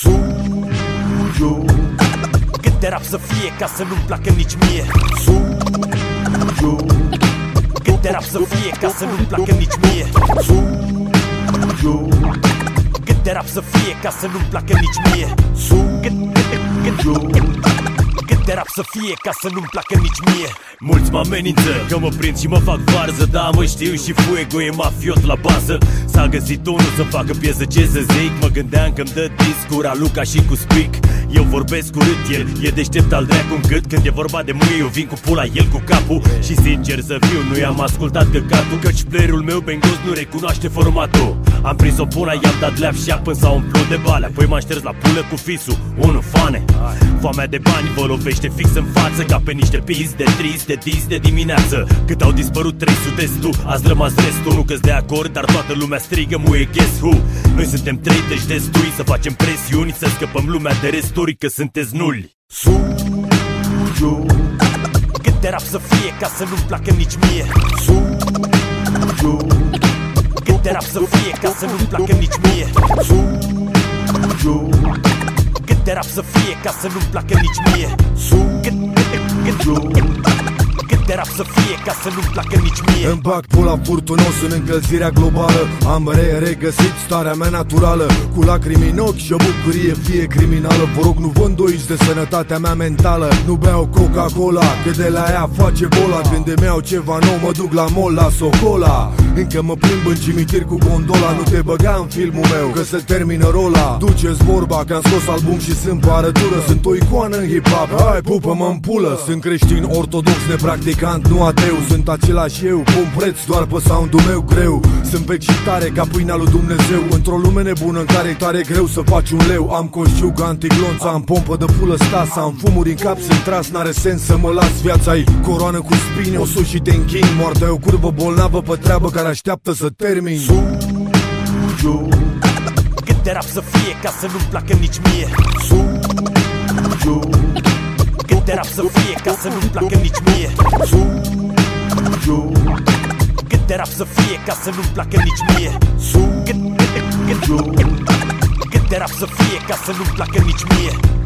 Sujo. Cât de rap să fie ca să nu-mi placă nici mie. Sujo. Cât de rap să fie ca să nu-mi placă nici mie. Sujo. Cât de rap să fie ca să nu-mi placă nici mie. Cât de rap să fie ca să nu-mi placă nici mie. Mulți mă amenință că mă prind și mă fac varză, dar mă știu și Fuego e mafiot la bază. S-a găsit unul să facă piesă, ce să zic. Mă gândeam că-mi dă discura Luca și cu Spic. Eu vorbesc urât, el e deștept al dracu încât când e vorba de mâie eu vin cu pula, el cu capul. Și sincer să fiu, nu i-am ascultat căcatul, căci playerul meu bengos nu recunoaște formatul. Am prins-o pula, i-am dat leap și până s-a umplut de bale. Apoi m-am șters la pulă cu fisul, unul fane. Foamea de bani vă lovește fix în față, ca pe niște pis de trist de dis de dimineață. Cât au dispărut 300 tu, azi rămas restul. Nu că-s de acord, dar toată lumea strigă muie guess who. Noi suntem 30 destui să facem presiuni, să scăpăm lumea de resturi, că sunteți nuli. Sujo. Cât de rap să fie ca să nu-mi placă nici mie. Sujo. Cât de rap să fie ca să nu-mi placă nici mie. Sujo. Cât de rap să fie ca să nu-mi placă nici mie. Cât de rap să fie ca să nu-mi placă nici mie. Îmi bag pula furtunos în încălzirea globală. Am regăsit starea mea naturală, cu lacrimi în ochi și o bucurie fie criminală. Vă rog, nu vă îndoiți de sănătatea mea mentală. Nu beau Coca-Cola, că de la ea face bola. Când îmi iau ceva nou mă duc la mall la Socola. Încă mă plimb în cimitir cu gondola. Nu te băga în filmul meu, că se termină rola. Duceți vorba că am scos album și sunt pe arătură. Sunt o icoană în hip-hop, hai pupă-mă în pulă. Sunt creștin ortodox, nepracticant, nu ateu. Sunt același eu, pun preț doar pe sound-ul meu greu. Sunt vechi și tare ca pâinea lui Dumnezeu. Într-o lume nebună în care e tare greu să faci un leu. Am coșciug antiglonț, am pompă de pulă stas. Am fumuri în cap, sunt tras, n-are sens să mă las. Viața-i coroană cu spine, o sus și te închini. Moartea e o curvă bolnavă pe treabă care așteaptă să termin. Sujo. Cât de rap să fie ca să nu-mi placă nici mie. Sujo. Cât de rap să fie ca să nu-mi placă nici mie. Sujo. Cât de rap să fie ca să nu-mi placă nici mie. Sujo. Cât de rap să fie ca să nu-mi placă nici mie.